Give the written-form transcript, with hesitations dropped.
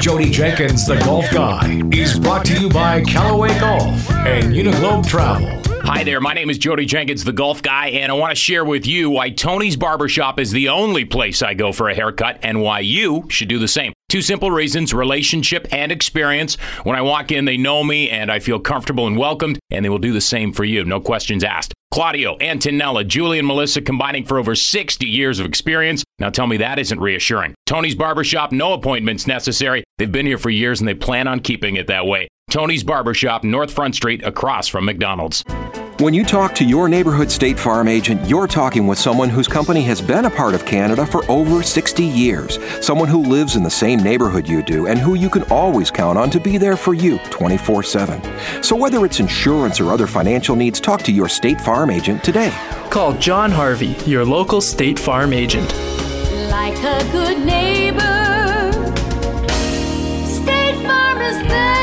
Jody Jenkins, the Golf Guy, is brought to you by Callaway Golf and Uniglobe Travel. Hi there, my name is Jody Jenkins, the Golf Guy, and I want to share with you why Tony's Barbershop is the only place I go for a haircut and why you should do the same. Two simple reasons, relationship and experience. When I walk in, they know me and I feel comfortable and welcomed, and they will do the same for you. No questions asked. Claudio, Antonella, Julie, and Melissa combining for over 60 years of experience. Now tell me that isn't reassuring. Tony's Barbershop, no appointments necessary. They've been here for years and they plan on keeping it that way. Tony's Barbershop, North Front Street, across from McDonald's. When you talk to your neighborhood State Farm agent, you're talking with someone whose company has been a part of Canada for over 60 years. Someone who lives in the same neighborhood you do and who you can always count on to be there for you 24/7. So whether it's insurance or other financial needs, talk to your State Farm agent today. Call John Harvey, your local State Farm agent. Like a good neighbor, State Farm is there.